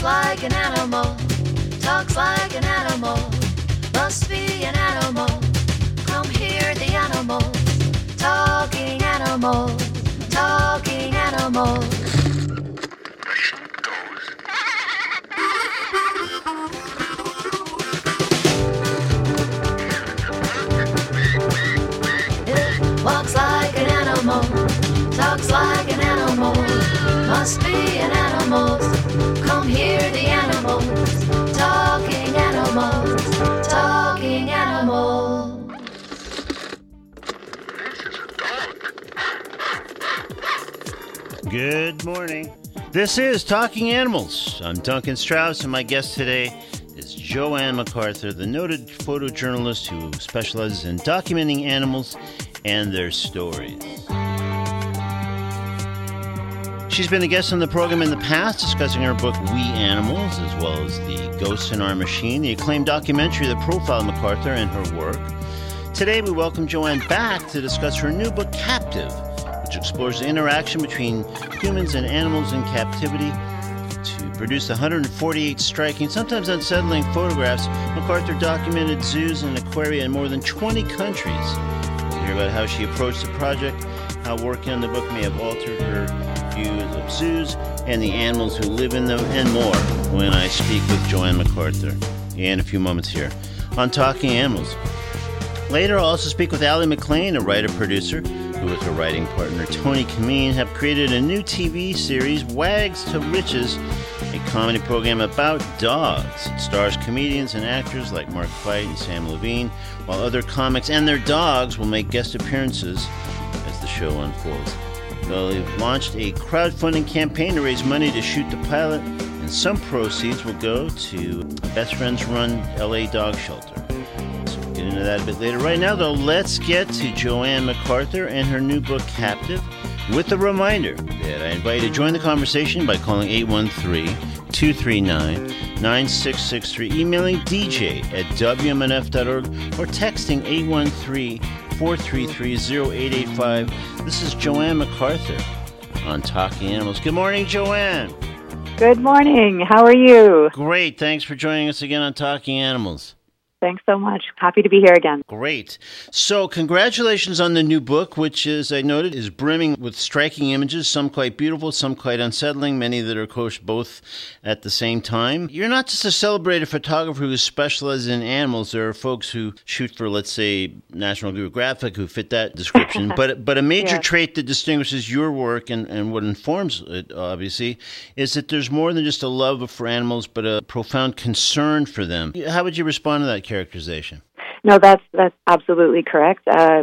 like an animal, talks like an animal, must be an animal. Come hear the animals, talking animals, talking animals. It walks like an animal, talks like an animal, must be an animal. Come hear the animals, talking animals, talking animals. Good morning. This is Talking Animals. I'm Duncan Strauss, and my guest today is Joanne MacArthur, the noted photojournalist who specializes in documenting animals and their stories. She's been a guest on the program in the past, discussing her book, We Animals, as well as The Ghosts in Our Machine, the acclaimed documentary that profiled MacArthur and her work. Today, we welcome Joanne back to discuss her new book, Captive, which explores the interaction between humans and animals in captivity. To produce 148 striking, sometimes unsettling photographs, MacArthur documented zoos and aquaria in more than 20 countries. We'll hear about how she approached the project, how working on the book may have altered her views of zoos and the animals who live in them, and more when I speak with Joanne MacArthur in a few moments here on Talking Animals. Later, I'll also speak with Allie McLean, a writer-producer, who with her writing partner Tony Kameen have created a new TV series, Wags to Riches, a comedy program about dogs. It stars comedians and actors like Mark Fight and Sam Levine, while other comics and their dogs will make guest appearances as the show unfolds. They've launched a crowdfunding campaign to raise money to shoot the pilot, and some proceeds will go to Best Friends Run LA Dog Shelter. So we'll get into that a bit later. Right now, though, let's get to Joanne MacArthur and her new book, Captive, with a reminder that I invite you to join the conversation by calling 813-239-9663, emailing dj@wmnf.org, or texting 813-433-0885. This is Joanne MacArthur on Talking Animals. Good morning, Joanne. Good morning. How are you? Great. Thanks for joining us again on Talking Animals. Thanks so much. Happy to be here again. Great. So congratulations on the new book, which, as I noted, is brimming with striking images, some quite beautiful, some quite unsettling, many that are, of course, both at the same time. You're not just a celebrated photographer who specializes in animals. There are folks who shoot for, let's say, National Geographic who fit that description. but a major trait that distinguishes your work and what informs it, obviously, is that there's more than just a love for animals, but a profound concern for them. How would you respond to that characterization? No, that's absolutely correct.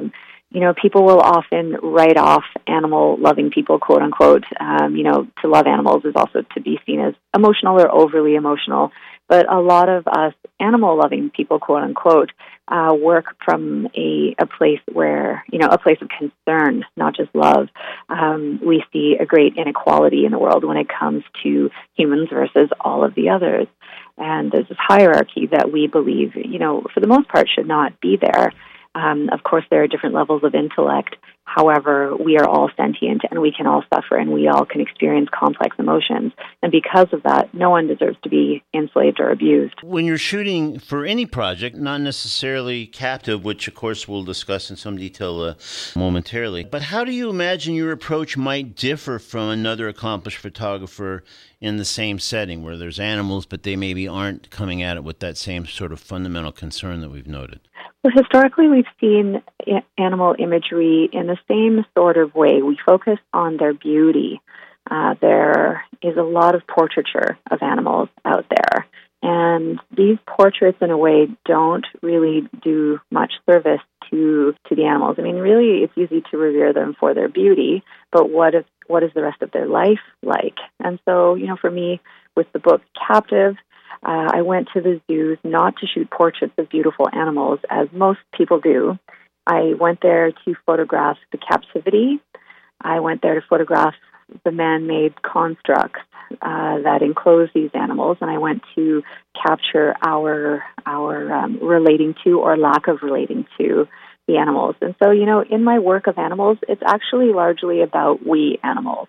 People will often write off animal-loving people, quote unquote. To love animals is also to be seen as emotional or overly emotional. But a lot of us animal-loving people, quote unquote, work from a place where, a place of concern, not just love. We see a great inequality in the world when it comes to humans versus all of the others. And there's this hierarchy that we believe, for the most part should not be there. Of course, there are different levels of intellect. However, we are all sentient and we can all suffer and we all can experience complex emotions. And because of that, no one deserves to be enslaved or abused. When you're shooting for any project, not necessarily Captive, which of course we'll discuss in some detail momentarily, but how do you imagine your approach might differ from another accomplished photographer in the same setting where there's animals, but they maybe aren't coming at it with that same sort of fundamental concern that we've noted? Well, historically, we've seen animal imagery in the same sort of way. We focus on their beauty. There is a lot of portraiture of animals out there. And these portraits, in a way, don't really do much service to the animals. I mean, really, it's easy to revere them for their beauty, but what is the rest of their life like? And so, for me, with the book Captive, I went to the zoos not to shoot portraits of beautiful animals, as most people do. I went there to photograph the captivity. I went there to photograph the man-made constructs that enclose these animals, and I went to capture our relating to or lack of relating to the animals. And so, in my work of animals, it's actually largely about we animals.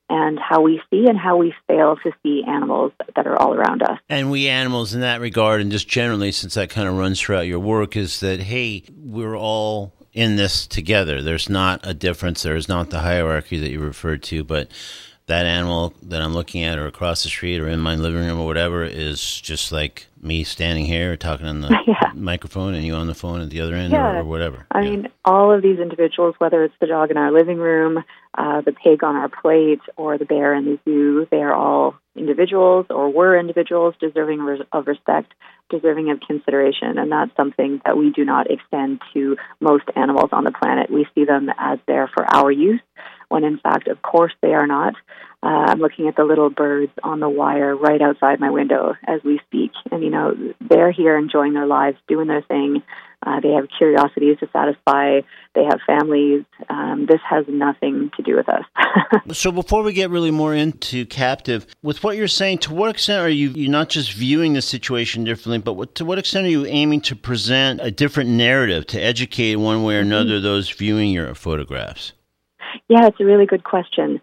and how we see and how we fail to see animals that are all around us. And we animals in that regard, and just generally, since that kind of runs throughout your work, is that, hey, we're all in this together. There's not a difference. There's not the hierarchy that you referred to, but that animal that I'm looking at or across the street or in my living room or whatever is just like me standing here talking on the microphone and you on the phone at the other end or whatever. I mean, all of these individuals, whether it's the dog in our living room, the pig on our plate, or the bear in the zoo, they are all individuals or were individuals deserving of respect, deserving of consideration, and that's something that we do not extend to most animals on the planet. We see them as there for our use, when in fact, of course, they are not. I'm looking at the little birds on the wire right outside my window as we speak, and they're here enjoying their lives, doing their thing. They have curiosities to satisfy. They have families. This has nothing to do with us. So before we get really more into Captive, with what you're saying, to what extent are you not just viewing the situation differently, but to what extent are you aiming to present a different narrative to educate one way or another those viewing your photographs? Yeah, it's a really good question.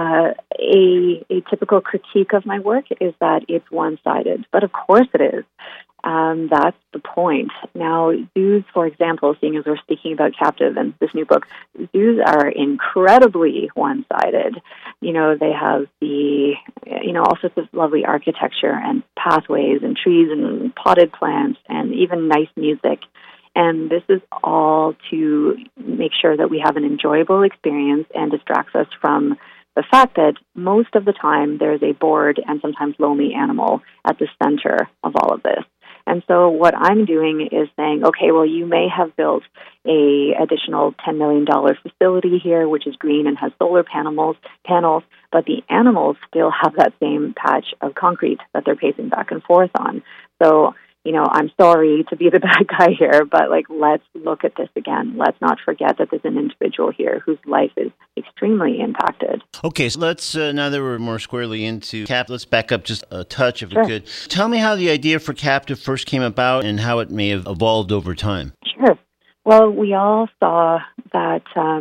A typical critique of my work is that it's one-sided, but of course it is. That's the point. Now, zoos, for example, seeing as we're speaking about Captive and this new book, zoos are incredibly one-sided. They have all sorts of lovely architecture and pathways and trees and potted plants and even nice music. And this is all to make sure that we have an enjoyable experience and distracts us from the fact that most of the time there's a bored and sometimes lonely animal at the center of all of this. And so what I'm doing is saying, okay, well, you may have built a additional $10 million facility here, which is green and has solar panels, but the animals still have that same patch of concrete that they're pacing back and forth on. So, I'm sorry to be the bad guy here, but let's look at this again. Let's not forget that there's an individual here whose life is extremely impacted. Okay, so let's, now that we're more squarely into Captive, let's back up just a touch if we could. Tell me how the idea for Captive first came about and how it may have evolved over time. Sure. Well, we all saw that,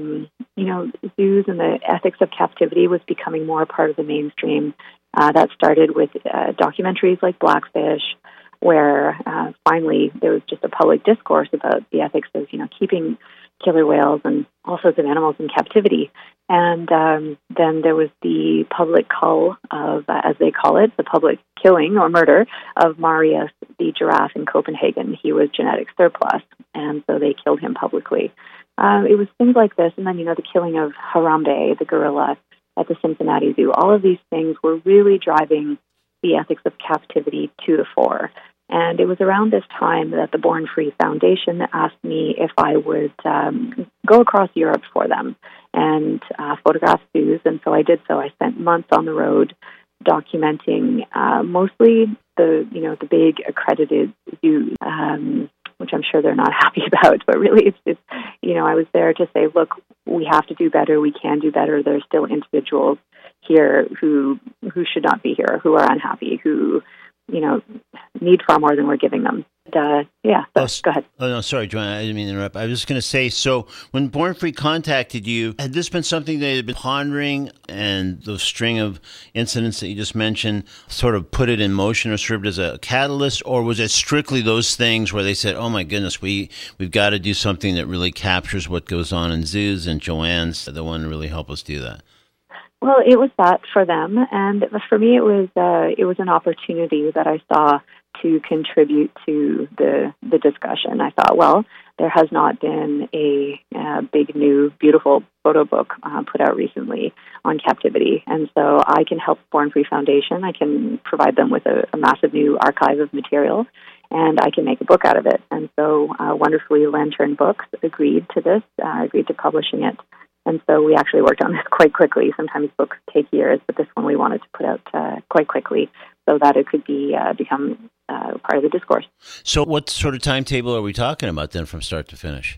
zoos and the ethics of captivity was becoming more a part of the mainstream. That started with documentaries like Blackfish, where finally there was just a public discourse about the ethics of, keeping killer whales and all sorts of animals in captivity. And then there was the public cull of, as they call it, the public killing or murder of Marius, the giraffe in Copenhagen. He was genetic surplus, and so they killed him publicly. It was things like this, and then, the killing of Harambe, the gorilla, at the Cincinnati Zoo. All of these things were really driving the ethics of captivity to the fore. And it was around this time that the Born Free Foundation asked me if I would go across Europe for them and photograph zoos. And so I did so. I spent months on the road documenting mostly the big accredited zoos, which I'm sure they're not happy about. But really, it's I was there to say, look, we have to do better. We can do better. There's still individuals here who should not be here, who are unhappy, who need far more than we're giving them. Go ahead. Oh, no, sorry, Joanna, I didn't mean to interrupt. I was just going to say, so when Born Free contacted you, had this been something they had been pondering, and the string of incidents that you just mentioned sort of put it in motion or served as a catalyst, or was it strictly those things where they said, oh my goodness, we've got to do something that really captures what goes on in zoos, and Joanne's the one to really help us do that? Well, it was that for them, and for me, it was an opportunity that I saw to contribute to the discussion. I thought, well, there has not been a big, new, beautiful photo book put out recently on captivity, and so I can help Born Free Foundation. I can provide them with a massive new archive of material, and I can make a book out of it. And so, wonderfully, Lantern Books agreed to this, agreed to publishing it. And so we actually worked on this quite quickly. Sometimes books take years, but this one we wanted to put out quite quickly so that it could become part of the discourse. So what sort of timetable are we talking about then from start to finish?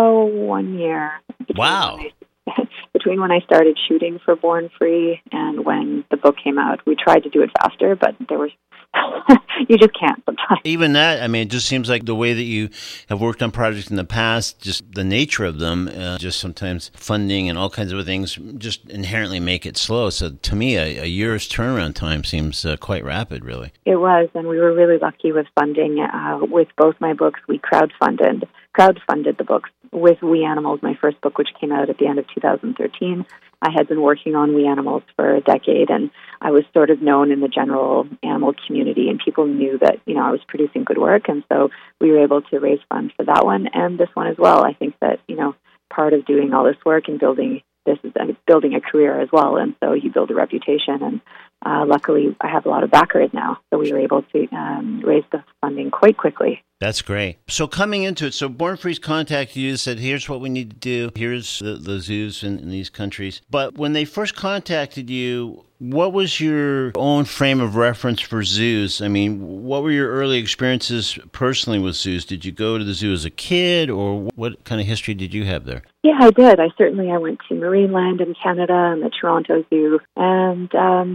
1 year. Wow. Between when I started shooting for Born Free and when the book came out. We tried to do it faster, but there were you just can't sometimes. Even that, I mean, it just seems like the way that you have worked on projects in the past, just the nature of them, just sometimes funding and all kinds of things just inherently make it slow. So to me, a year's turnaround time seems quite rapid, really. It was, and we were really lucky with funding. With both my books, we crowdfunded the books. With We Animals, my first book, which came out at the end of 2013, I had been working on We Animals for a decade, and I was sort of known in the general animal community, and people knew that, I was producing good work, and so we were able to raise funds for that one and this one as well. I think that, part of doing all this work and building a career as well, and so you build a reputation, and luckily I have a lot of backers now, so we were able to raise the funding quite quickly. That's great. So coming into it, so Born Free's contacted you, said, here's what we need to do. Here's the zoos in these countries. But when they first contacted you, what was your own frame of reference for zoos? I mean, what were your early experiences personally with zoos? Did you go to the zoo as a kid, or what kind of history did you have there? Yeah, I did. I went to Marineland in Canada and the Toronto Zoo. And,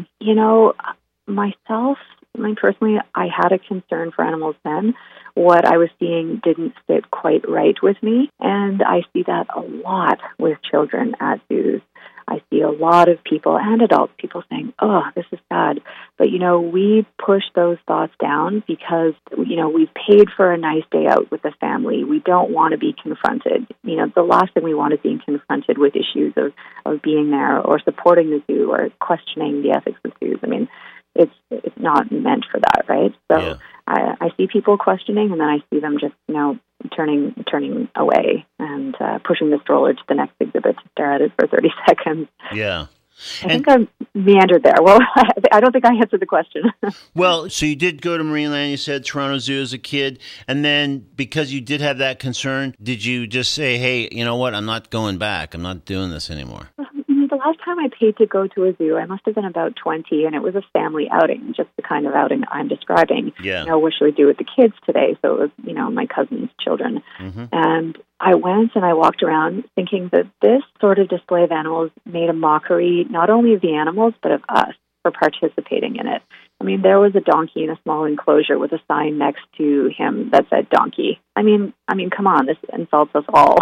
personally, I had a concern for animals then. What I was seeing didn't sit quite right with me, and I see that a lot with children at zoos. I see a lot of people and adults, people saying, oh, this is sad. But, we push those thoughts down because, we've paid for a nice day out with the family. We don't want to be confronted. The last thing we want is being confronted with issues of being there or supporting the zoo or questioning the ethics of zoos. I mean, it's not meant for that, right? So yeah. I see people questioning, and then I see them just, turning away and pushing the stroller to the next exhibit to stare at it for 30 seconds. Yeah. I think I meandered there. Well, I don't think I answered the question. Well, so you did go to Marineland, you said Toronto Zoo as a kid, and then because you did have that concern, did you just say, hey, you know what, I'm not going back, I'm not doing this anymore? The last time I paid to go to a zoo, I must have been about 20, and it was a family outing, just the kind of outing I'm describing. Yeah. What should we do with the kids today? So it was, my cousin's children. Mm-hmm. And I went and I walked around thinking that this sort of display of animals made a mockery not only of the animals, but of us for participating in it. I mean, there was a donkey in a small enclosure with a sign next to him that said donkey. I mean, come on, this insults us all.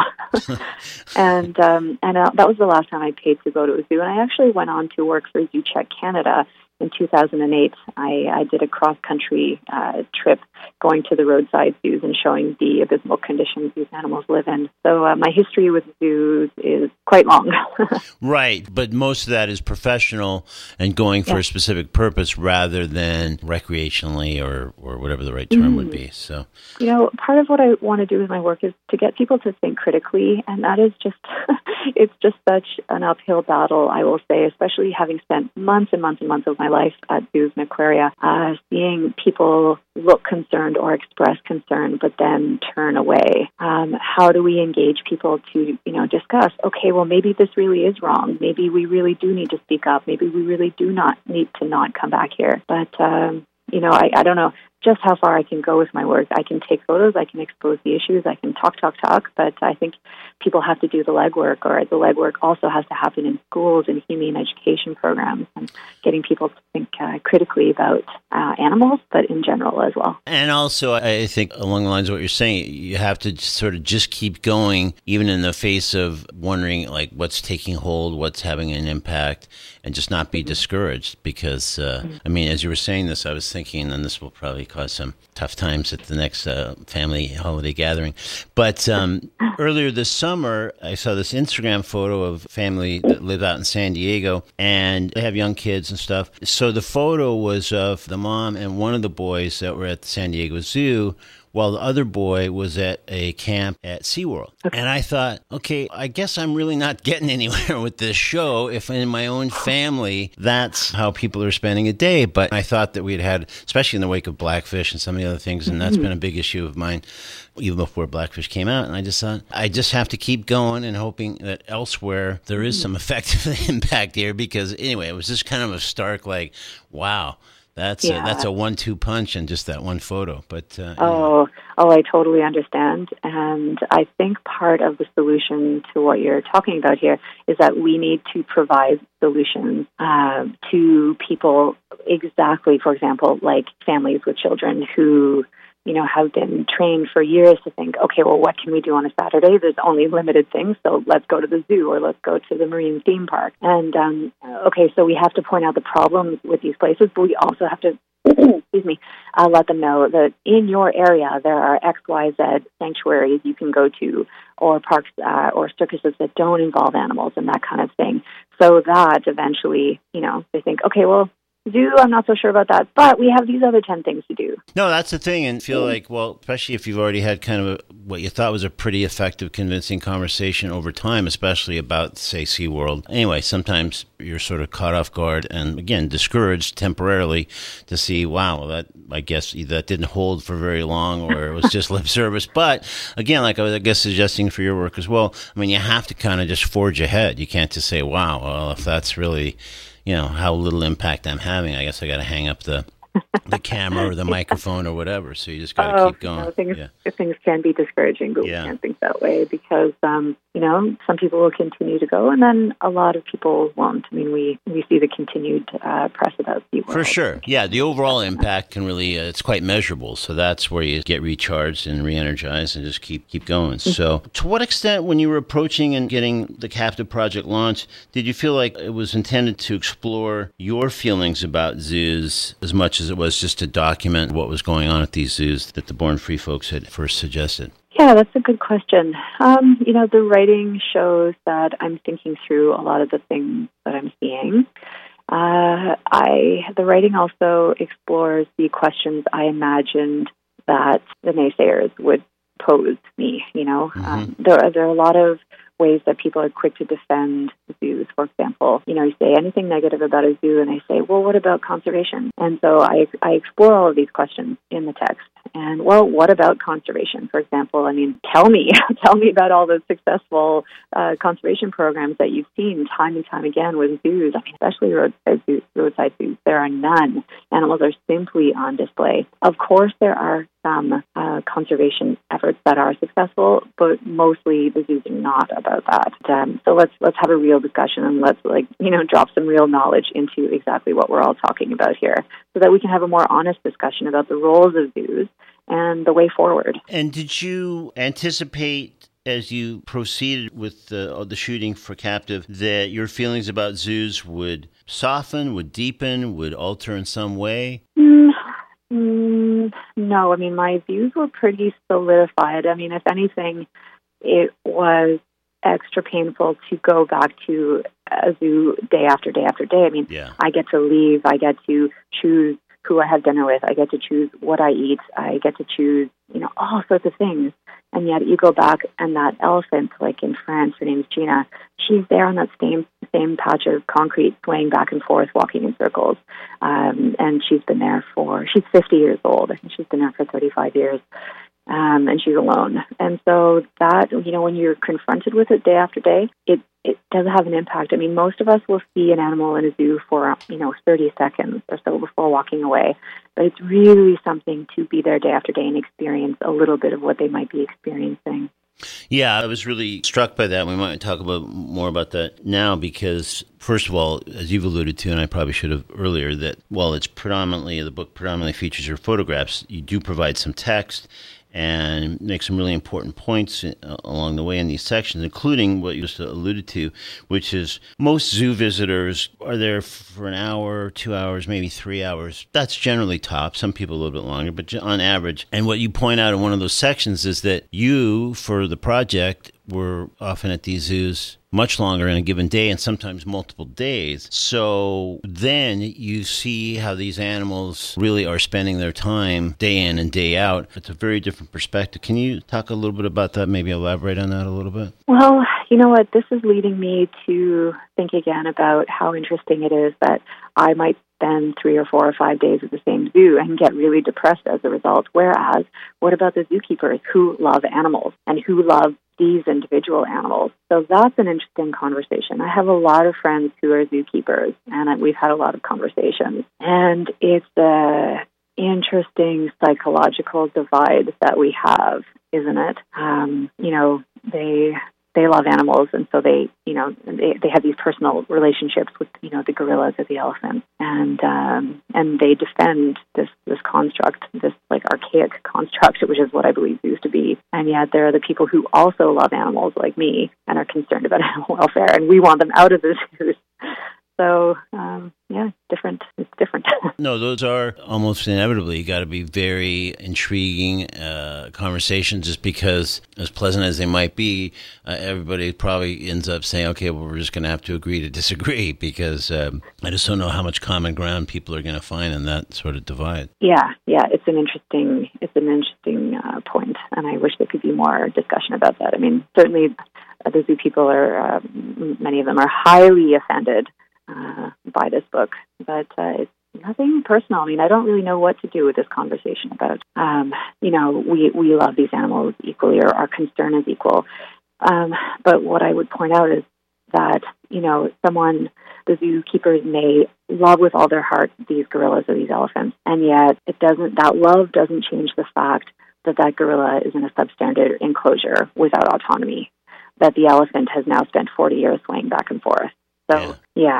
And that was the last time I paid to go to a zoo. And I actually went on to work for Zoo Check Canada in 2008. I did a cross-country trip going to the roadside zoos and showing the abysmal conditions these animals live in. So my history with zoos is quite long. Right, but most of that is professional and going for a specific purpose rather than recreationally or whatever the right term would be. So, part of what I want to do with my work is to get people to think critically, and that is just, it's just such an uphill battle, I will say, especially having spent months and months and months of my life at zoos and aquaria, seeing people look concerned or express concern, but then turn away. How do we engage people to, discuss, okay, well, maybe this really is wrong. Maybe we really do need to speak up. Maybe we really do not need to not come back here. But, I don't know just how far I can go with my work. I can take photos, I can expose the issues, I can talk, but I think people have to do the legwork, or the legwork also has to happen in schools and humane education programs and getting people to think critically about animals, but in general as well. And also, I think along the lines of what you're saying, you have to sort of just keep going, even in the face of wondering like what's taking hold, what's having an impact, and just not be discouraged. Because, as you were saying this, I was thinking, and this will probably cause some tough times at the next family holiday gathering. But earlier this summer, I saw this Instagram photo of a family that live out in San Diego, and they have young kids and stuff. So the photo was of the mom and one of the boys that were at the San Diego Zoo, while the other boy was at a camp at SeaWorld. Okay. And I thought, okay, I guess I'm really not getting anywhere with this show if in my own family, that's how people are spending a day. But I thought that we'd had, especially in the wake of Blackfish and some of the other things, and that's been a big issue of mine even before Blackfish came out. And I just thought, I just have to keep going and hoping that elsewhere there is some effective impact here. Because anyway, it was just kind of a stark, like, wow. That's a 1-2 punch in just that one photo. But I totally understand. And I think part of the solution to what you're talking about here is that we need to provide solutions to people exactly, for example, like families with children who have been trained for years to think, okay, well, what can we do on a Saturday? There's only limited things, so let's go to the zoo or let's go to the marine theme park. And, so we have to point out the problems with these places, but we also have to, let them know that in your area there are XYZ sanctuaries you can go to, or parks or circuses that don't involve animals and that kind of thing, so that eventually, they think, okay, well, zoo, I'm not so sure about that, but we have these other 10 things to do. No, that's the thing, and feel like, well, especially if you've already had kind of what you thought was a pretty effective, convincing conversation over time, especially about, say, SeaWorld. Anyway, sometimes you're sort of caught off guard and, again, discouraged temporarily to see, wow, that I guess that didn't hold for very long, or it was just lip service. But, again, like I was, I guess, suggesting for your work as well, I mean, you have to kind of just forge ahead. You can't just say, wow, well, if that's really how little impact I'm having, I guess I got to hang up the camera or the microphone or whatever. So you just got to keep going. Things can be discouraging, but we can't think that way because, some people will continue to go and then a lot of people won't. I mean, we see the continued press about SeaWorld. For sure. Yeah, the overall impact can really, it's quite measurable. So that's where you get recharged and re-energized and just keep going. So to what extent, when you were approaching and getting the Captive Project launched, did you feel like it was intended to explore your feelings about zoos as much as it was just to document what was going on at these zoos that the Born Free folks had first suggested? Yeah, that's a good question. The writing shows that I'm thinking through a lot of the things that I'm seeing. The writing also explores the questions I imagined that the naysayers would pose me. There are a lot of ways that people are quick to defend zoos. For example, you say anything negative about a zoo and they say, well, what about conservation? And so I explore all of these questions in the text. And, well, what about conservation? For example, tell me about all the successful conservation programs that you've seen time and time again with zoos. Especially roadside zoos. There are none. Animals are simply on display. Of course, there are some conservation efforts that are successful, but mostly the zoos are not about that. So let's have a real discussion and let's drop some real knowledge into exactly what we're all talking about here, so that we can have a more honest discussion about the roles of zoos and the way forward. And did you anticipate, as you proceeded with the shooting for Captive, that your feelings about zoos would soften, would deepen, would alter in some way? No, my views were pretty solidified. If anything, it was extra painful to go back to a zoo day after day after day. I get to leave. I get to choose who I have dinner with. I get to choose what I eat. I get to choose, all sorts of things. And yet you go back and that elephant, like in France, her name's Gina, she's there on that same patch of concrete, swaying back and forth, walking in circles. And she's 50 years old. I think she's been there for 35 years. And she's alone. And so that, when you're confronted with it day after day, it does have an impact. Most of us will see an animal in a zoo for, 30 seconds or so before walking away. But it's really something to be there day after day and experience a little bit of what they might be experiencing. Yeah, I was really struck by that. We might talk more about that now because, first of all, as you've alluded to, and I probably should have earlier, that while the book predominantly features your photographs, you do provide some text and make some really important points along the way in these sections, including what you just alluded to, which is most zoo visitors are there for an hour, 2 hours, maybe 3 hours. That's generally top. Some people a little bit longer, but on average. And what you point out in one of those sections is that you, for the project, were often at these zoos much longer in a given day and sometimes multiple days. So then you see how these animals really are spending their time day in and day out. It's a very different perspective. Can you talk a little bit about that, maybe elaborate on that a little bit? Well, you know what? This is leading me to think again about how interesting it is that I might spend 3 or 4 or 5 days at the same zoo and get really depressed as a result. Whereas, what about the zookeepers who love animals and who love these individual animals? So that's an interesting conversation. I have a lot of friends who are zookeepers, and we've had a lot of conversations. And it's a interesting psychological divide that we have, isn't it? They love animals, and so they have these personal relationships with the gorillas or the elephants, and they defend this construct, this archaic construct, which is what I believe zoos to be. And yet there are the people who also love animals like me and are concerned about animal welfare, and we want them out of the zoos. So, different. It's different. No, those are almost inevitably got to be very intriguing conversations, just because, as pleasant as they might be, everybody probably ends up saying, okay, well, we're just going to have to agree to disagree, because I just don't know how much common ground people are going to find in that sort of divide. Yeah, it's an interesting point, and I wish there could be more discussion about that. I mean, certainly the zoo people are, many of them are highly offended by this book, but it's nothing personal. I mean, I don't really know what to do with this conversation about, we love these animals equally, or our concern is equal. But what I would point out is that, the zookeepers may love with all their heart these gorillas or these elephants, and yet that love doesn't change the fact that gorilla is in a substandard enclosure without autonomy, that the elephant has now spent 40 years swaying back and forth. So,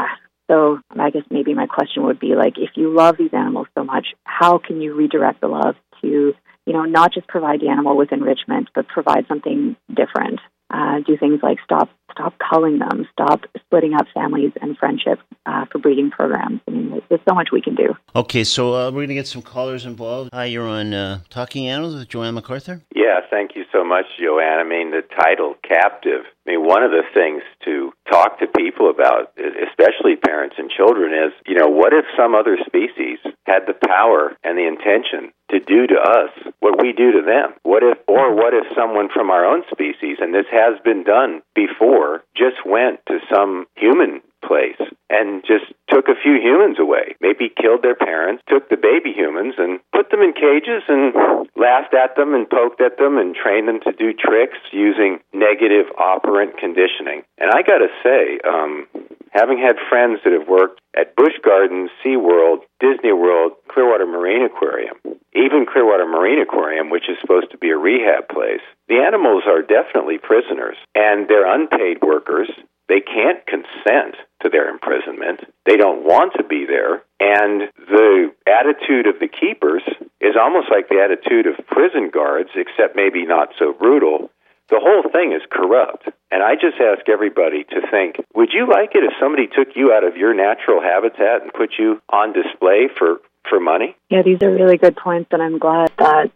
So I guess maybe my question would be, if you love these animals so much, how can you redirect the love to, not just provide the animal with enrichment, but provide something different? Do things like stop culling them, stop splitting up families and friendships for breeding programs. I mean, there's so much we can do. Okay, so we're going to get some callers involved. Hi, you're on Talking Animals with Joanne MacArthur. Yeah, thank you so much, Joanne. I mean, the title, Captive. I mean, one of the things to talk to people about, especially parents and children, is, what if some other species had the power and the intention to do to us what we do to them? What if someone from our own species, and this has been done before, just went to some human place and just took a few humans away, maybe killed their parents, took the baby humans and put them in cages and laughed at them and poked at them and trained them to do tricks using negative operant conditioning. And I got to say, having had friends that have worked at Busch Gardens, SeaWorld, Disney World, Clearwater Marine Aquarium, even Clearwater Marine Aquarium, which is supposed to be a rehab place, the animals are definitely prisoners, and they're unpaid workers. They can't consent to their imprisonment. They don't want to be there. And the attitude of the keepers is almost like the attitude of prison guards, except maybe not so brutal. The whole thing is corrupt. And I just ask everybody to think, would you like it if somebody took you out of your natural habitat and put you on display for money? Yeah, these are really good points, and I'm glad that,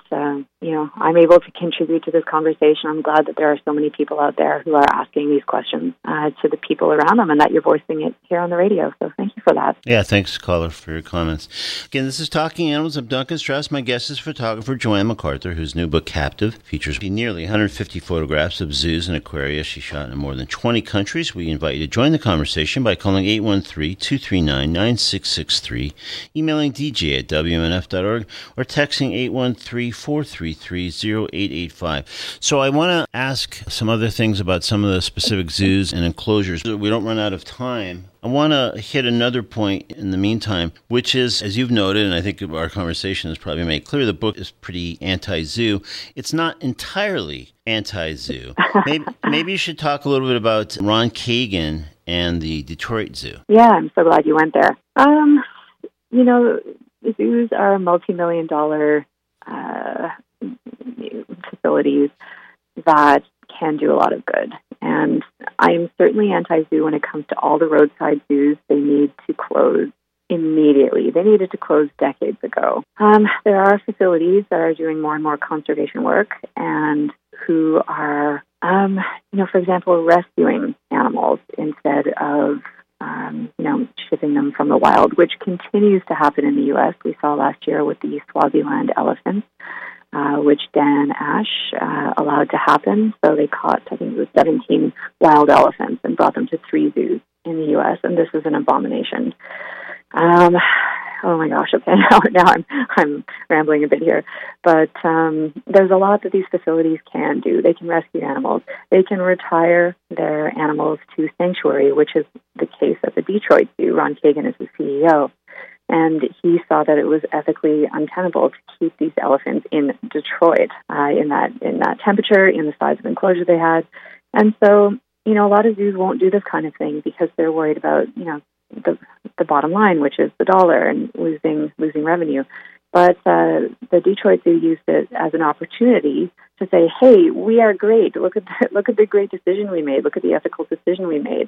I'm able to contribute to this conversation. I'm glad that there are so many people out there who are asking these questions to the people around them, and that you're voicing it here on the radio. So thank you for that. Yeah, thanks, caller, for your comments. Again, this is Talking Animals. I'm Duncan Strauss. My guest is photographer Joanne MacArthur, whose new book, Captive, features nearly 150 photographs of zoos and aquaria she shot in more than 20 countries. We invite you to join the conversation by calling 813-239-9663, emailing dj@wmnf.org, or texting 813-433-0885. So I want to ask some other things about some of the specific zoos and enclosures. We don't run out of time. I want to hit another point in the meantime, which is, as you've noted, and I think our conversation has probably made clear, the book is pretty anti-zoo. It's not entirely anti-zoo. Maybe you should talk a little bit about Ron Kagan and the Detroit Zoo. Yeah, I'm so glad you went there. Zoos are multi-million-dollar facilities that can do a lot of good. And I am certainly anti-zoo when it comes to all the roadside zoos. They need to close immediately. They needed to close decades ago. There are facilities that are doing more and more conservation work and who are, for example, rescuing animals instead of shipping them from the wild, which continues to happen in the U.S. We saw last year with the Swaziland elephants which Dan Ash allowed to happen. So they caught, I think it was 17 wild elephants and brought them to 3 zoos in the U.S., and this is an abomination. Oh my gosh! Okay, now I'm rambling a bit here, but there's a lot that these facilities can do. They can rescue animals. They can retire their animals to sanctuary, which is the case at the Detroit Zoo. Ron Kagan is the CEO, and he saw that it was ethically untenable to keep these elephants in Detroit in that temperature, in the size of enclosure they had, and so a lot of zoos won't do this kind of thing because they're worried about the bottom line, which is the dollar, and losing revenue. But the Detroit Zoo used it as an opportunity to say, "Hey, we are great. Look at the great decision we made. Look at the ethical decision we made.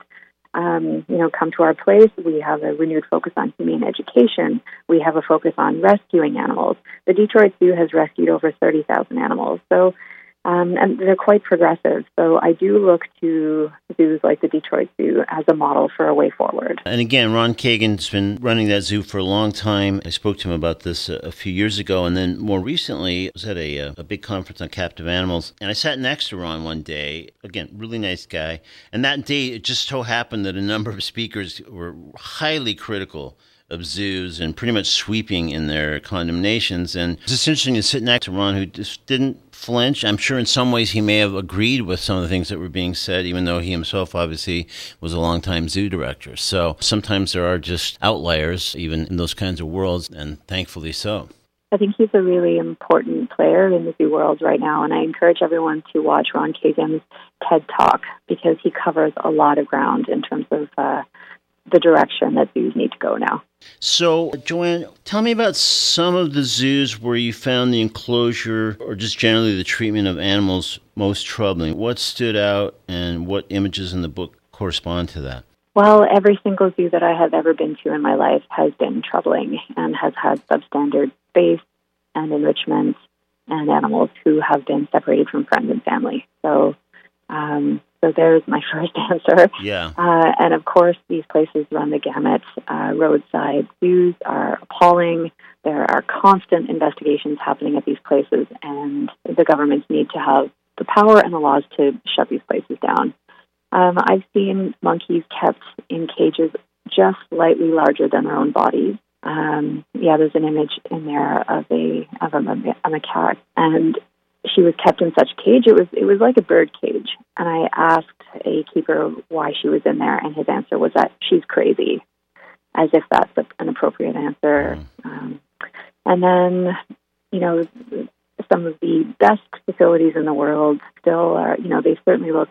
Come to our place. We have a renewed focus on humane education. We have a focus on rescuing animals. The Detroit Zoo has rescued over 30,000 animals. So." And they're quite progressive. So I do look to zoos like the Detroit Zoo as a model for a way forward. And again, Ron Kagan's been running that zoo for a long time. I spoke to him about this a few years ago. And then more recently, I was at a big conference on captive animals. And I sat next to Ron one day. Again, really nice guy. And that day, it just so happened that a number of speakers were highly critical of zoos and pretty much sweeping in their condemnations. And it's just interesting to sit next to Ron, who just didn't flinch. I'm sure in some ways he may have agreed with some of the things that were being said, even though he himself obviously was a longtime zoo director. So sometimes there are just outliers, even in those kinds of worlds, and thankfully so. I think he's a really important player in the zoo world right now, and I encourage everyone to watch Ron Kagan's TED Talk because he covers a lot of ground in terms of the direction that zoos need to go now. So, Joanne, tell me about some of the zoos where you found the enclosure or just generally the treatment of animals most troubling. What stood out and what images in the book correspond to that? Well, every single zoo that I have ever been to in my life has been troubling and has had substandard space and enrichment and animals who have been separated from friends and family. So there's my first answer. Yeah. And of course, these places run the gamut. Roadside zoos are appalling. There are constant investigations happening at these places, and the governments need to have the power and the laws to shut these places down. I've seen monkeys kept in cages just slightly larger than their own bodies. There's an image in there of a macaque, and she was kept in such a cage. It was like a bird cage. And I asked a keeper why she was in there, and his answer was that she's crazy, as if that's an appropriate answer. And then, some of the best facilities in the world still are, they certainly look,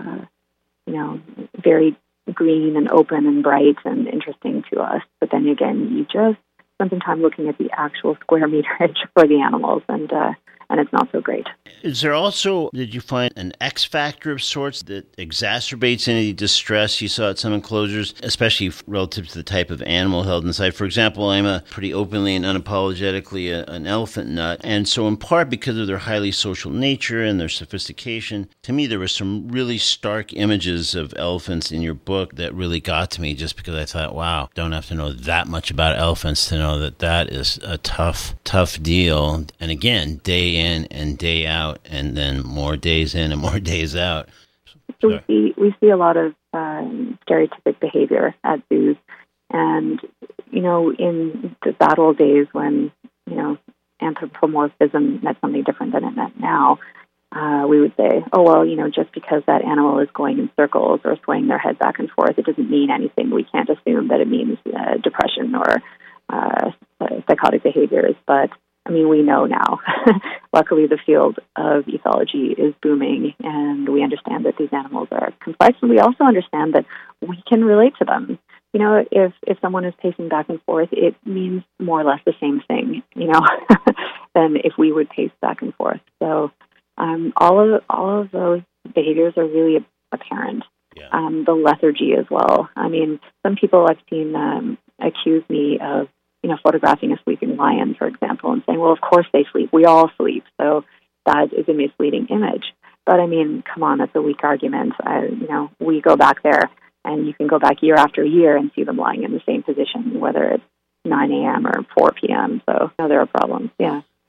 very green and open and bright and interesting to us. But then again, you just spend some time looking at the actual square meterage for the animals, and it's not so great. Is there also, did you find an X factor of sorts that exacerbates any distress you saw at some enclosures, especially relative to the type of animal held inside? For example, I'm a pretty openly and unapologetically an elephant nut, and so in part because of their highly social nature and their sophistication, to me there were some really stark images of elephants in your book that really got to me, just because I thought, wow, don't have to know that much about elephants to know that is a tough deal. And again, day in and day out, and then more days in and more days out. So we see a lot of stereotypic behavior at zoos, and in the bad old days when anthropomorphism meant something different than it meant now, we would say, oh well, just because that animal is going in circles or swaying their head back and forth, it doesn't mean anything. We can't assume that it means depression or psychotic behaviors, but we know now. Luckily, the field of ethology is booming, and we understand that these animals are complex, and we also understand that we can relate to them. If someone is pacing back and forth, it means more or less the same thing, than if we would pace back and forth. So all of those behaviors are really apparent. Yeah. The lethargy as well. Some people I've seen accuse me of photographing a sleeping lion, for example, and saying, well, of course they sleep. We all sleep. So that is a misleading image. But come on, that's a weak argument. We go back there, and you can go back year after year and see them lying in the same position, whether it's 9 a.m. or 4 p.m. So there are problems, yeah.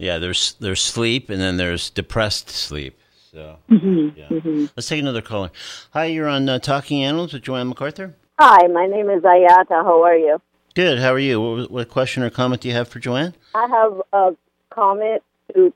Yeah, there's sleep, and then there's depressed sleep. So, yeah. Let's take another caller. Hi, you're on Talking Animals with Joanne MacArthur. Hi, my name is Ayata. How are you? Good. How are you? What question or comment do you have for Joanne? I have a comment to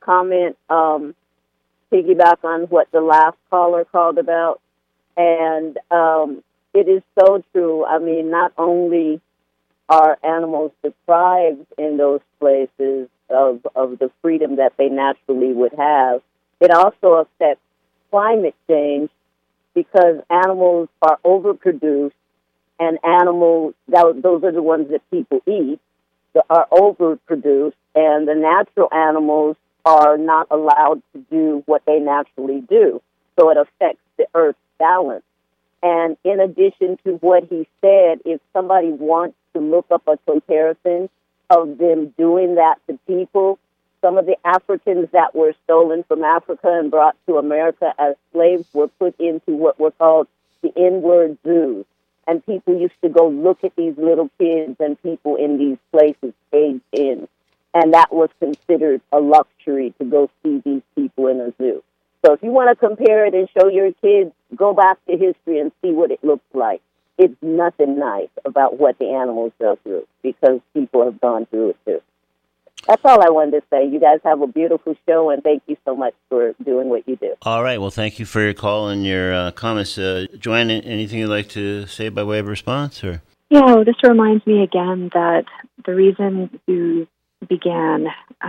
piggyback on what the last caller called about. And it is so true. I mean, not only are animals deprived in those places of the freedom that they naturally would have, it also affects climate change because animals are overproduced, and animals, those are the ones that people eat, that are overproduced, and the natural animals are not allowed to do what they naturally do. So it affects the Earth's balance. And in addition to what he said, if somebody wants to look up a comparison of them doing that to people, some of the Africans that were stolen from Africa and brought to America as slaves were put into what were called the inward zoos. And people used to go look at these little kids and people in these places caged in. And that was considered a luxury to go see these people in a zoo. So if you want to compare it and show your kids, go back to history and see what it looks like. It's nothing nice about what the animals go through because people have gone through it too. That's all I wanted to say. You guys have a beautiful show, and thank you so much for doing what you do. All right. Well, thank you for your call and your comments. Joanne, anything you'd like to say by way of response? Or? Yeah, well, this reminds me again that the reason zoos began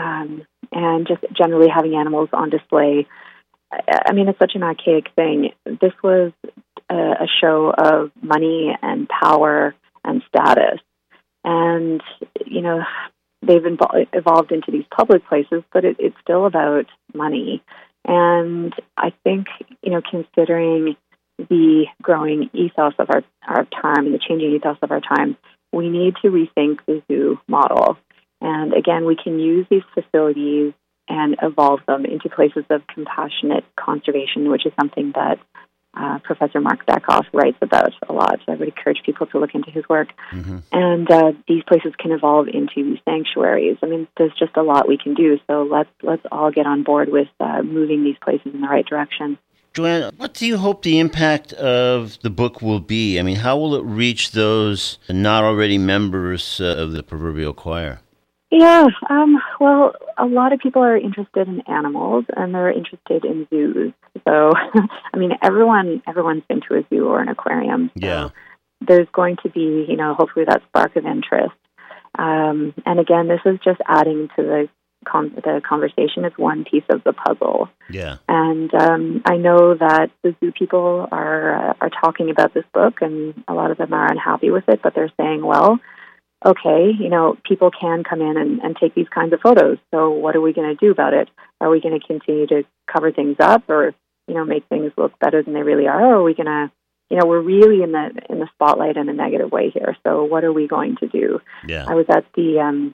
and just generally having animals on display, I mean, it's such an archaic thing. This was a show of money and power and status. And, you know, they've evolved into these public places, but it's still about money. And I think, you know, considering the growing ethos of our time and the changing ethos of our time, we need to rethink the zoo model. And again, we can use these facilities and evolve them into places of compassionate conservation, which is something that Professor Mark Bekoff writes about a lot. So I would encourage people to look into his work. Mm-hmm. And these places can evolve into sanctuaries. I mean, there's just a lot we can do. So let's all get on board with moving these places in the right direction. Joanne, what do you hope the impact of the book will be? I mean, how will it reach those not already members of the proverbial choir? Yeah, well, a lot of people are interested in animals, and they're interested in zoos. So, I mean, everyone's been to a zoo or an aquarium. So yeah. There's going to be, you know, hopefully that spark of interest. And again, this is just adding to the conversation. It's one piece of the puzzle. Yeah. And I know that the zoo people are talking about this book, and a lot of them are unhappy with it, but they're saying, well, okay, you know, people can come in and take these kinds of photos. So what are we going to do about it? Are we going to continue to cover things up or, you know, make things look better than they really are? Or are we going to, you know, we're really in the spotlight in a negative way here. So what are we going to do? Yeah. I was at the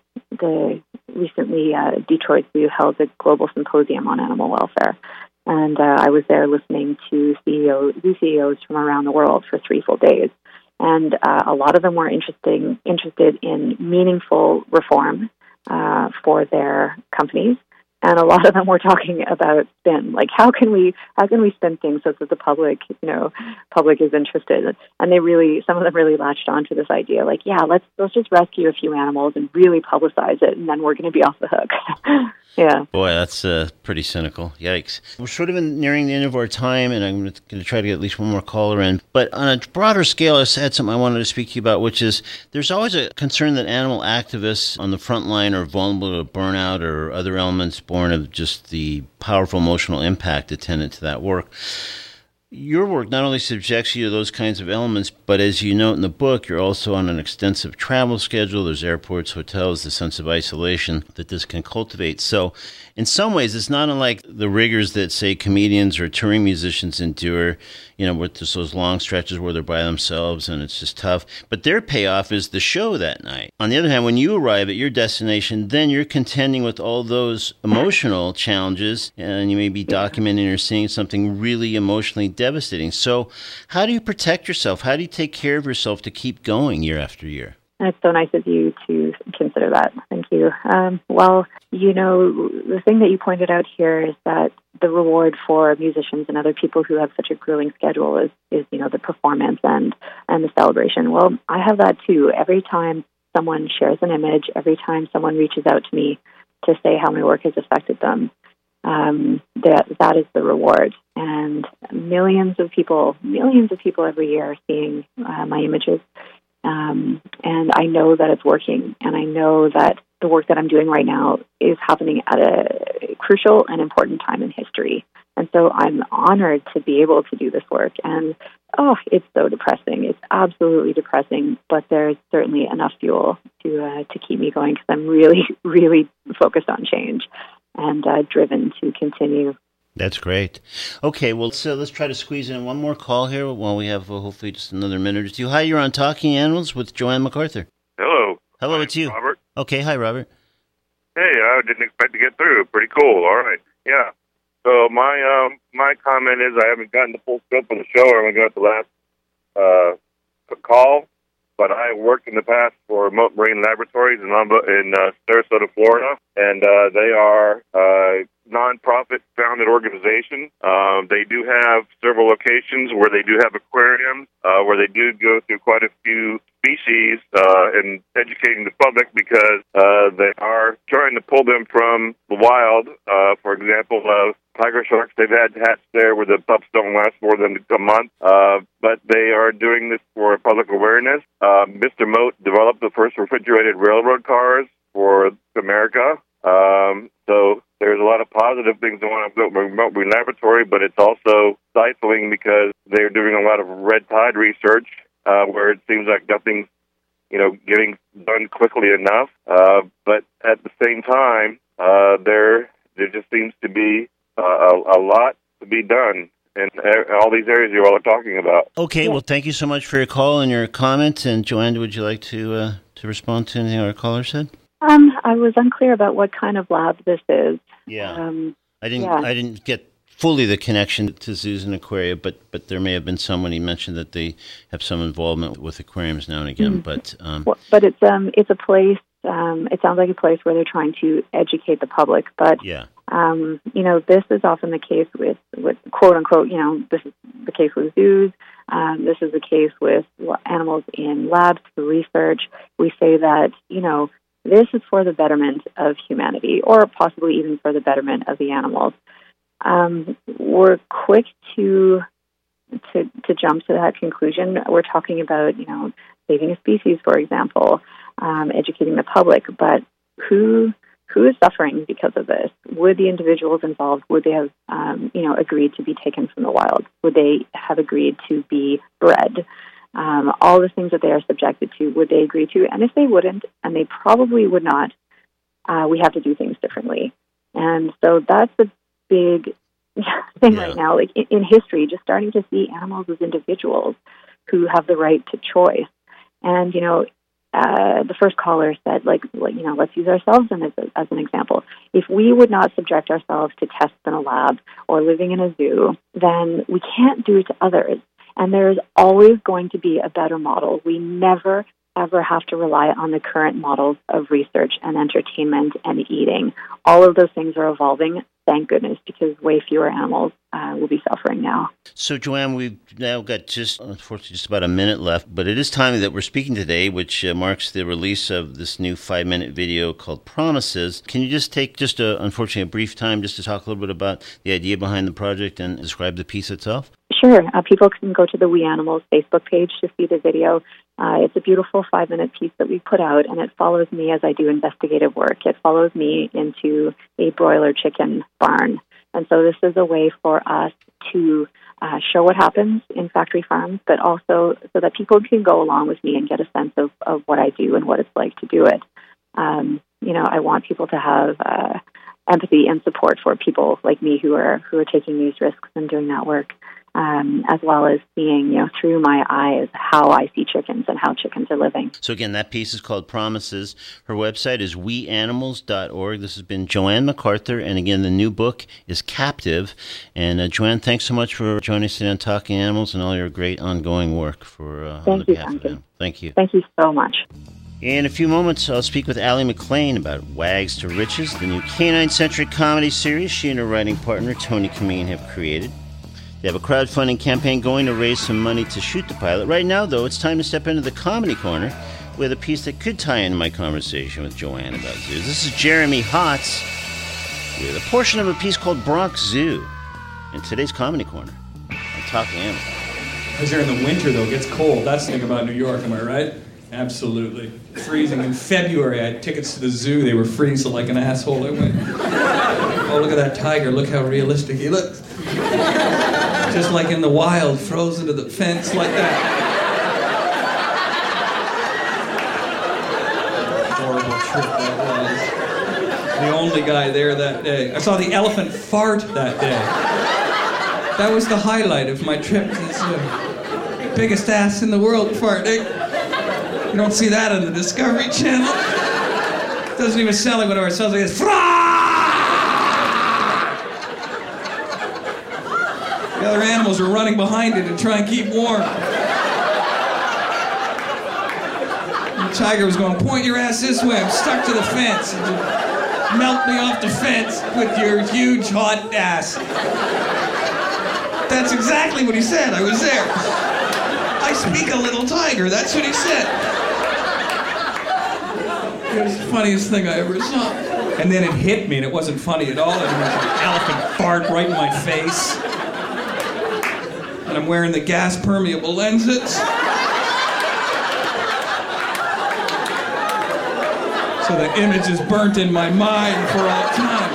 recently Detroit Zoo held a global symposium on animal welfare. And I was there listening to zoo CEOs from around the world for 3 full days. And a lot of them were interested in meaningful reform for their companies, and a lot of them were talking about spin. Like, how can we spin things so that the public is interested? And some of them really latched on to this idea. Like, yeah, let's just rescue a few animals and really publicize it, and then we're going to be off the hook. Yeah. Boy, that's pretty cynical. Yikes. We're sort of nearing the end of our time, and I'm going to try to get at least one more caller in. But on a broader scale, I had something I wanted to speak to you about, which is there's always a concern that animal activists on the front line are vulnerable to burnout or other elements born of just the powerful emotional impact attendant to that work. Your work not only subjects you to those kinds of elements, but as you note in the book, you're also on an extensive travel schedule. There's airports, hotels, the sense of isolation that this can cultivate. So in some ways, it's not unlike the rigors that, say, comedians or touring musicians endure, you know, with just those long stretches where they're by themselves and it's just tough. But their payoff is the show that night. On the other hand, when you arrive at your destination, then you're contending with all those emotional challenges, and you may be documenting or seeing something really emotionally devastating. So how do you protect yourself? How do you take care of yourself to keep going year after year? It's so nice of you to consider that. Thank you. Well, the thing that you pointed out here is that the reward for musicians and other people who have such a grueling schedule is the performance and the celebration. Well, I have that too. Every time someone shares an image, every time someone reaches out to me to say how my work has affected them, that is the reward. And millions of people every year are seeing my images. And I know that it's working, and I know that the work that I'm doing right now is happening at a crucial and important time in history. And so I'm honored to be able to do this work. And, it's so depressing. It's absolutely depressing, but there's certainly enough fuel to keep me going because I'm really, really focused on change and driven to continue. That's great. Okay, well, so let's try to squeeze in one more call here while we have hopefully just another minute or two. Hi, you're on Talking Animals with Joanne MacArthur. Hello. Hello, it's you. Robert. Okay, hi, Robert. Hey, I didn't expect to get through. Pretty cool. All right. Yeah. So my comment is I haven't gotten the full scope of the show. I only got the last call, but I worked in the past for Remote Marine Laboratories in Sarasota, Florida, and they are a non-profit-founded organization. They do have several locations where they do have aquariums, where they do go through quite a few species and educating the public because they are trying to pull them from the wild. For example, tiger sharks, they've had hatch there where the pups don't last more than a month, but they are doing this for public awareness. Mr. Moat developed the first refrigerated railroad cars for America. So there's a lot of positive things going on with Remote Marine Laboratory, but it's also stifling because they're doing a lot of red tide research where it seems like nothing's, getting done quickly enough. But at the same time, there just seems to be a lot to be done in all these areas you all are talking about. Okay, well, thank you so much for your call and your comment. And Joanne, would you like to respond to anything our caller said? I was unclear about what kind of lab this is. Yeah, I didn't get fully the connection to zoos and aquaria, but there may have been someone. He mentioned that they have some involvement with aquariums now and again. But it's a place. It sounds like a place where they're trying to educate the public. But this is often the case with quote unquote. This is the case with zoos. This is the case with animals in labs for research. We say that this is for the betterment of humanity, or possibly even for the betterment of the animals. We're quick to jump to that conclusion. We're talking about, saving a species, for example, educating the public. But who is suffering because of this? Would the individuals involved, would they have, agreed to be taken from the wild? Would they have agreed to be bred? All the things that they are subjected to, would they agree to? And if they wouldn't, and they probably would not, we have to do things differently. And so that's the big thing right now. Like in history, just starting to see animals as individuals who have the right to choice. And, the first caller said, let's use ourselves as an example. If we would not subject ourselves to tests in a lab or living in a zoo, then we can't do it to others. And there's always going to be a better model. We never, ever have to rely on the current models of research and entertainment and eating. All of those things are evolving, thank goodness, because way fewer animals will be suffering now. So, Joanne, we've now got unfortunately, just about a minute left, but it is timely that we're speaking today, which marks the release of this new 5-minute video called Promises. Can you just take unfortunately, a brief time just to talk a little bit about the idea behind the project and describe the piece itself? Sure. People can go to the We Animals Facebook page to see the video. It's a beautiful 5-minute piece that we put out, and it follows me as I do investigative work. It follows me into a broiler chicken barn. And so this is a way for us to show what happens in factory farms, but also so that people can go along with me and get a sense of what I do and what it's like to do it. I want people to have empathy and support for people like me who are taking these risks and doing that work. As well as seeing, through my eyes how I see chickens and how chickens are living. So again, that piece is called Promises. Her website is weanimals.org. This has been Joanne MacArthur, and again, the new book is Captive. And Joanne, thanks so much for joining us today on Talking Animals and all your great ongoing work on behalf of them. Thank you. Thank you so much. In a few moments, I'll speak with Allie McLean about Wags to Riches, the new canine-centric comedy series she and her writing partner, Tony Kameen, have created. They have a crowdfunding campaign going to raise some money to shoot the pilot. Right now, though, it's time to step into the comedy corner with a piece that could tie into my conversation with Joanne about zoos. This is Jeremy Hotz with a portion of a piece called Bronx Zoo in today's Comedy Corner on Talking Animals. Because they're in the winter, though, it gets cold. That's the thing about New York, am I right? Absolutely. Freezing. In February, I had tickets to the zoo. They were freezing like an asshole. I went, oh, look at that tiger. Look how realistic he looks. Just like in the wild, frozen to the fence like that. Horrible trip that was. The only guy there that day. I saw the elephant fart that day. That was the highlight of my trip to the zoo. Biggest ass in the world farting. You don't see that on the Discovery Channel. It doesn't even sound like whatever it sounds like. It's the other animals are running behind it to try and keep warm. The tiger was going, point your ass this way. I'm stuck to the fence. Melt me off the fence with your huge hot ass. That's exactly what he said. I was there. I speak a little tiger. That's what he said. It was the funniest thing I ever saw. And then it hit me, and it wasn't funny at all. It was an elephant fart right in my face. And I'm wearing the gas-permeable lenses. So the image is burnt in my mind for all time.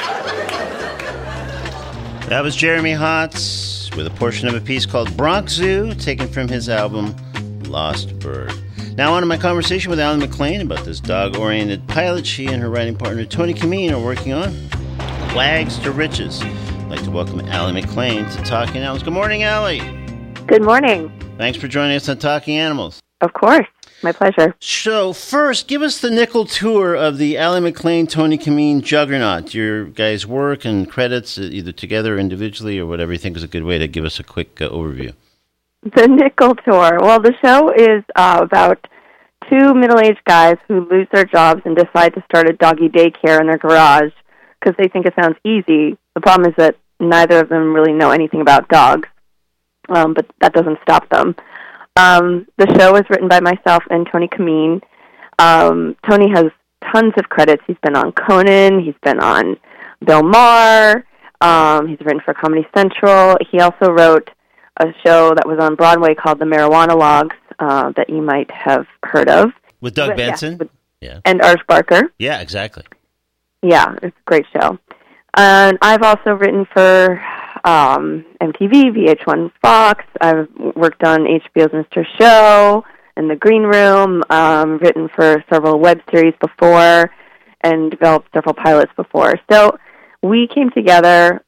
That was Jeremy Hotz with a portion of a piece called Bronx Zoo, taken from his album Lost Bird. Now on to my conversation with Allie McLean about this dog-oriented pilot she and her writing partner Tony Kameen are working on, Wags to Riches. I'd like to welcome Allie McLean to Talking Animals. Good morning, Allie. Good morning. Thanks for joining us on Talking Animals. Of course. My pleasure. So first, give us the nickel tour of the Allie McLean, Tony Kameen juggernaut. Your guys' work and credits, either together or individually or whatever you think is a good way to give us a quick overview. The nickel tour. Well, the show is about two middle-aged guys who lose their jobs and decide to start a doggy daycare in their garage because they think it sounds easy. The problem is that neither of them really know anything about dogs, but that doesn't stop them. The show was written by myself and Tony Kameen. Tony has tons of credits. He's been on Conan. He's been on Bill Maher. He's written for Comedy Central. He also wrote a show that was on Broadway called The Marijuana Logs that you might have heard of. With Doug Benson? Yeah. And Arch Barker. Yeah, exactly. Yeah, it's a great show. And I've also written for MTV, VH1, Fox. I've worked on HBO's Mr. Show and The Green Room, written for several web series before, and developed several pilots before. So we came together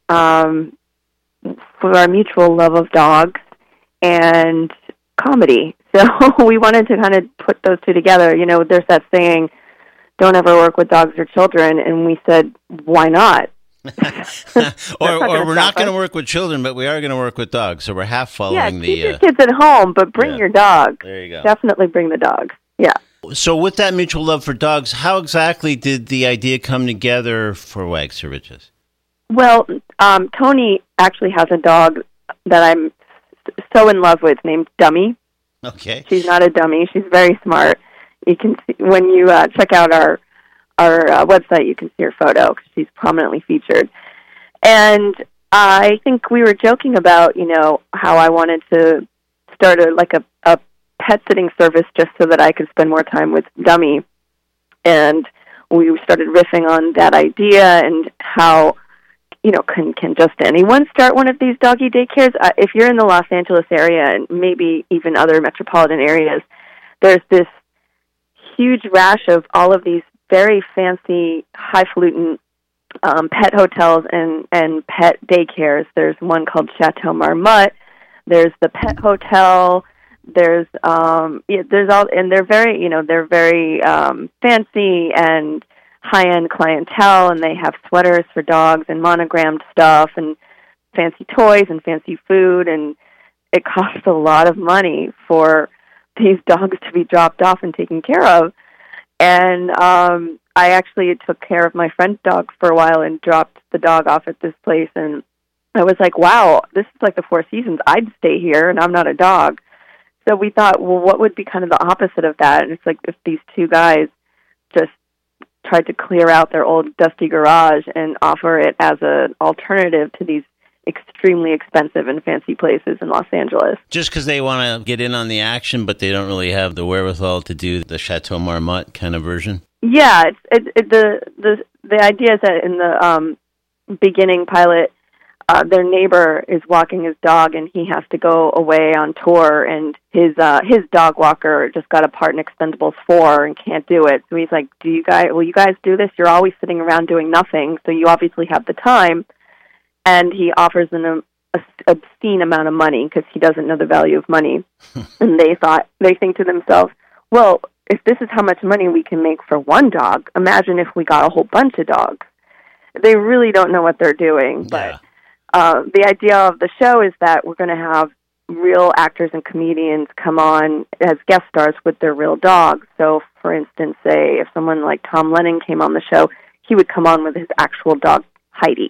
for our mutual love of dogs and comedy. So we wanted to kind of put those two together. You know, there's that saying, don't ever work with dogs or children, and we said, why not? or we're not going to work with children, but we are going to work with dogs. So we're half following keep your kids at home, but bring your dog. There you go. Definitely bring the dog. Yeah. So with that mutual love for dogs, how exactly did the idea come together for Wags to Riches? Well, Tony actually has a dog that I'm so in love with named Dummy. Okay. She's not a dummy. She's very smart. You can see, when you check out our website, you can see her photo because she's prominently featured. And I think we were joking about, you know, how I wanted to start a pet sitting service just so that I could spend more time with Dummy. And we started riffing on that idea and how, you know, can just anyone start one of these doggy daycares? If you're in the Los Angeles area and maybe even other metropolitan areas, there's this huge rash of all of these very fancy, highfalutin pet hotels and pet daycares. There's one called Chateau Marmot. There's the Pet Hotel. There's there's all, and they're very fancy and high-end clientele, and they have sweaters for dogs and monogrammed stuff and fancy toys and fancy food, and it costs a lot of money for these dogs to be dropped off and taken care of. And I actually took care of my friend's dog for a while and dropped the dog off at this place. And I was like, wow, this is like the Four Seasons. I'd stay here, and I'm not a dog. So we thought, well, what would be kind of the opposite of that? And it's like if these two guys just tried to clear out their old dusty garage and offer it as an alternative to these extremely expensive and fancy places in Los Angeles. Just because they want to get in on the action, but they don't really have the wherewithal to do the Chateau Marmont kind of version? Yeah, the idea is that in the beginning pilot, their neighbor is walking his dog, and he has to go away on tour, and his dog walker just got a part in Expendables 4 and can't do it. So he's like, will you guys do this? You're always sitting around doing nothing, so you obviously have the time. And he offers an obscene amount of money because he doesn't know the value of money. And they think to themselves, well, if this is how much money we can make for one dog, imagine if we got a whole bunch of dogs. They really don't know what they're doing. Yeah. But the idea of the show is that we're going to have real actors and comedians come on as guest stars with their real dogs. So, for instance, say if someone like Tom Lennon came on the show, he would come on with his actual dog, Heidi.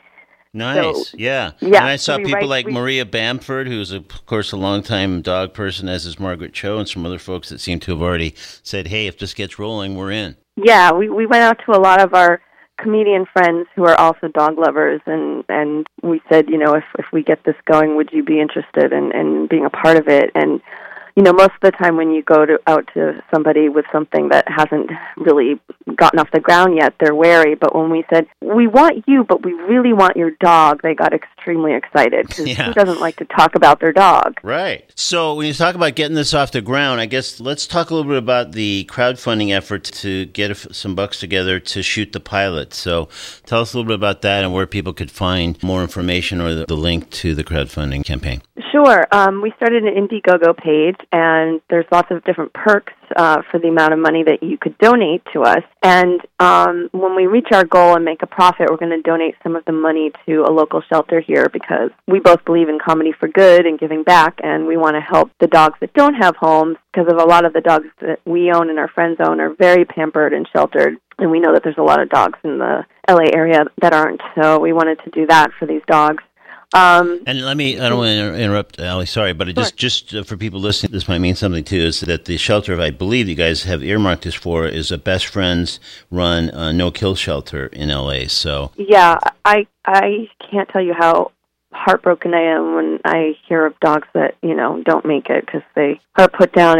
Nice, so, yeah. Yeah. And I saw people like Maria Bamford, who's, of course, a longtime dog person, as is Margaret Cho, and some other folks that seem to have already said, hey, if this gets rolling, we're in. Yeah, we went out to a lot of our comedian friends who are also dog lovers, and we said, if we get this going, would you be interested in being a part of it? And most of the time when you go out to somebody with something that hasn't really gotten off the ground yet, they're wary. But when we said, we want you, but we really want your dog, they got extremely excited. Because who doesn't like to talk about their dog? Right. So when you talk about getting this off the ground, I guess let's talk a little bit about the crowdfunding effort to get some bucks together to shoot the pilot. So tell us a little bit about that and where people could find more information or the link to the crowdfunding campaign. Sure. We started an Indiegogo page, and there's lots of different perks for the amount of money that you could donate to us. And when we reach our goal and make a profit, we're going to donate some of the money to a local shelter here because we both believe in comedy for good and giving back, and we want to help the dogs that don't have homes because of a lot of the dogs that we own and our friends own are very pampered and sheltered. And we know that there's a lot of dogs in the LA area that aren't. So we wanted to do that for these dogs. And I don't want to interrupt, Ali, sorry, but just for people listening, this might mean something too, is that the shelter, I believe you guys have earmarked this for, is a Best Friends run no-kill shelter in LA. So yeah, I can't tell you how heartbroken I am when I hear of dogs that, don't make it because they are put down.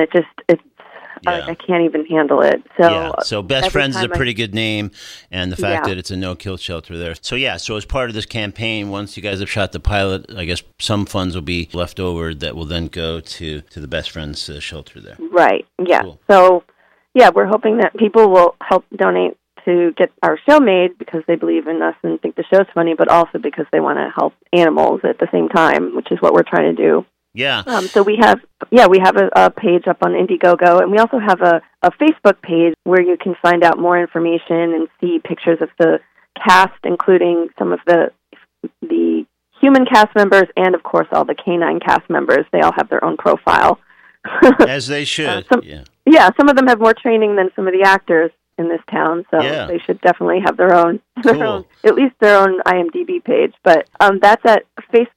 I can't even handle it. So Best Friends is a pretty good name, and the fact that it's a no-kill shelter there. So as part of this campaign, once you guys have shot the pilot, I guess some funds will be left over that will then go to the Best Friends shelter there. Right, yeah. Cool. So, we're hoping that people will help donate to get our show made because they believe in us and think the show's funny, but also because they want to help animals at the same time, which is what we're trying to do. Yeah. So we have a page up on Indiegogo, and we also have a Facebook page where you can find out more information and see pictures of the cast, including some of the human cast members and, of course, all the canine cast members. They all have their own profile. As they should. Some of them have more training than some of the actors in this town, so they should definitely have their own, at least their own IMDb page. But that's at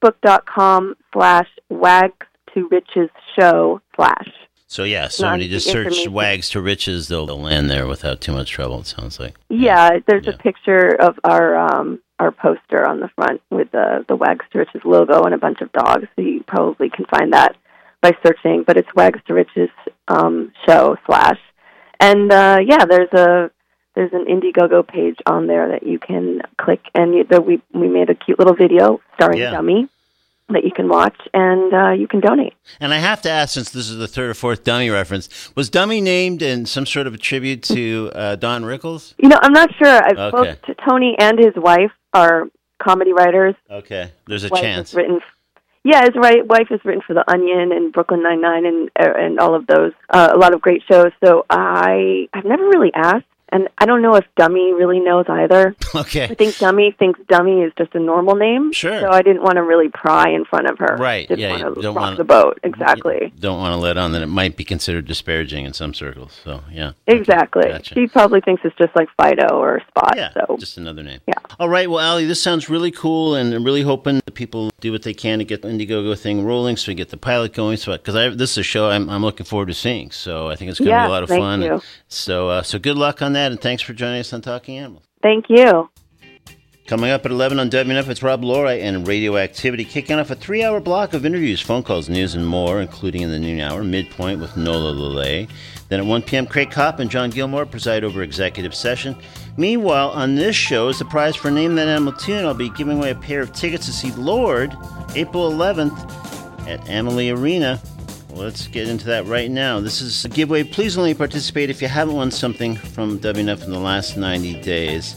facebook.com/wags2riches show/. So somebody just search Wags to Riches, they'll land there without too much trouble, it sounds like. Yeah, there's a picture of our poster on the front with the Wags to Riches logo and a bunch of dogs, so you probably can find that by searching, but it's Wags to Riches show/. And there's an Indiegogo page on there that you can click, and we made a cute little video starring Dummy that you can watch, and you can donate. And I have to ask, since this is the third or fourth Dummy reference, was Dummy named in some sort of a tribute to Don Rickles? I'm not sure. Both Tony and his wife are comedy writers. Okay, there's a chance. His wife has written for The Onion and Brooklyn Nine-Nine and all of those, a lot of great shows. So I've never really asked And I don't know if Dummy really knows either. Okay. I think Dummy thinks Dummy is just a normal name. Sure. So I didn't want to really pry in front of her. Right. Didn't Yeah. want You to don't rock want the boat. Exactly. Don't want to let on that it might be considered disparaging in some circles. So yeah. Exactly. Okay, gotcha. She probably thinks it's just like Fido or Spot. Yeah. So Just another name. Yeah. All right. Well, Allie, this sounds really cool, and I'm really hoping that people do what they can to get the Indiegogo thing rolling, so we get the pilot going. So because this is a show I'm looking forward to seeing. So I think it's going to be a lot of thank fun. you. So good luck on that, and thanks for joining us on Talking Animals. Thank you. Coming up at 11 on WNF, it's Rob Lorei and Radioactivity, kicking off a 3-hour block of interviews, phone calls, news, and more, including in the noon hour, Midpoint with Nola Lele. Then at 1 p.m., Craig Kopp and John Gilmore preside over Executive Session. Meanwhile, on this show, as the prize for Name That Animal Tune, I'll be giving away a pair of tickets to see Lorde, April 11th at Amalie Arena. Let's get into that right now. This is a giveaway. Please only participate if you haven't won something from WNF in the last 90 days.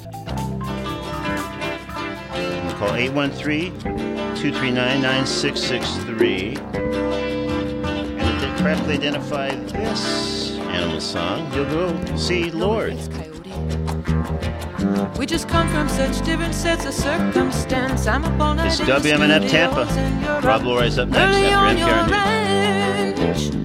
Call 813-239-9663. And if they correctly identify this animal song, you'll go see Lorde. We just come from such different sets of circumstance. I'm up all night. It's WMNF Tampa. Rob Lorei's up next after NPR News.